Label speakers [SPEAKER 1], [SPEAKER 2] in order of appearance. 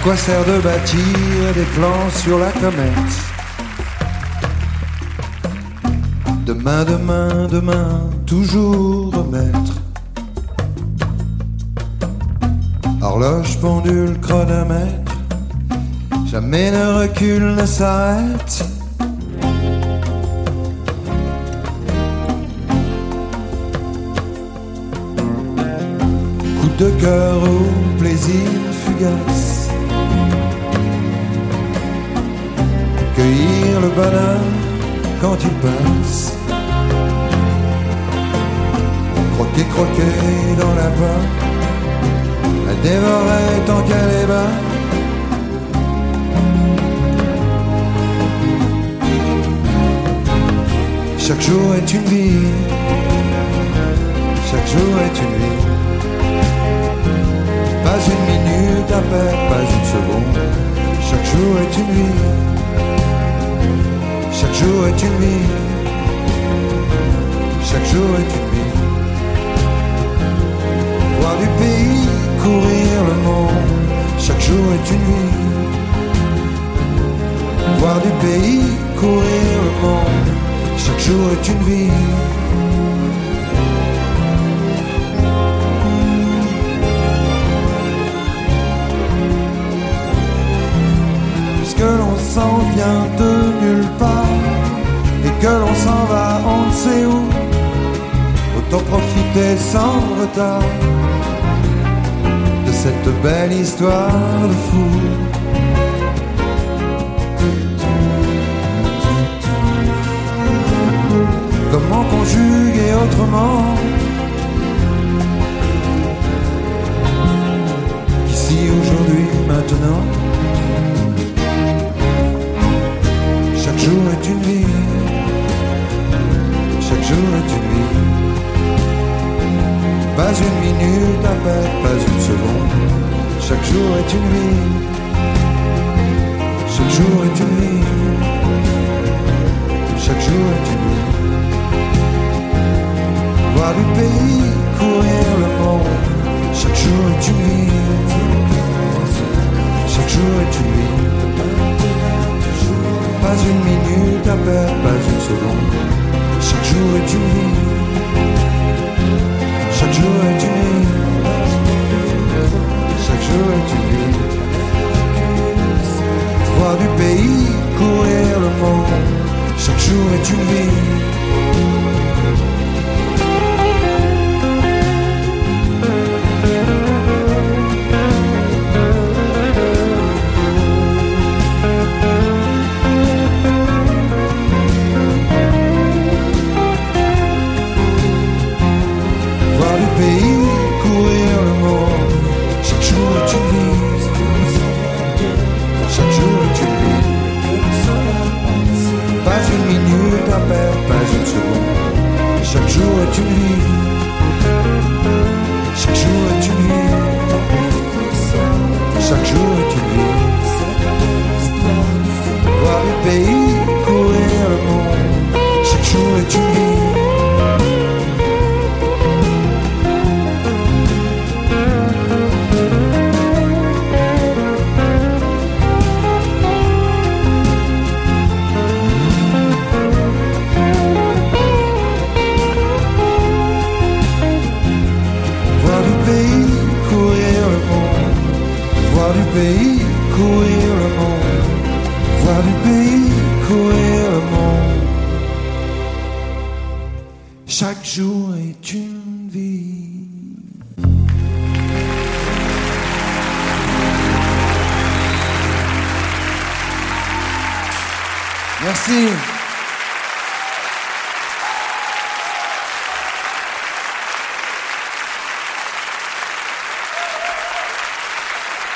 [SPEAKER 1] quoi sert de bâtir des plans sur la comète? Demain, demain, demain, toujours remettre. Horloge, pendule, chronomètre, jamais ne recule, ne s'arrête. Coup de cœur au plaisir fugace, cueillir le bonheur quand il passe, croquer, croquer dans la pomme, la dévorer tant qu'elle est bas. Chaque jour est une vie, chaque jour est une vie. Pas une minute à perdre, pas une seconde. Chaque jour est une vie, chaque jour est une vie, chaque jour est une vie. Voir du pays, courir le monde, chaque jour est une vie. Voir du pays, courir le monde, chaque jour est une vie. Puisque l'on s'en vient de nulle part et que l'on s'en va on ne sait où, autant profiter sans retard de cette belle histoire de fou. Comment conjuguer autrement qu'ici, aujourd'hui, maintenant? Chaque jour est une vie, chaque jour est une vie. Pas une minute à perdre, pas une seconde. Chaque jour est une vie, chaque jour est une vie, chaque jour est une vie. Voir du pays, courir le monde, chaque jour est une vie, chaque jour est une vie. Pas une minute à perdre, pas une seconde. Chaque jour est une vie, chaque jour est une vie, chaque jour est une vie. Voir du pays, courir le monde, chaque jour est une vie. Pas une seconde, chaque jour est une vie, chaque jour est une vie, chaque jour est une vie. Voir le pays, courir le monde, chaque jour est une vie. Voir du pays, courir le monde, voir du pays, courir le monde. Chaque jour est une vie. Merci.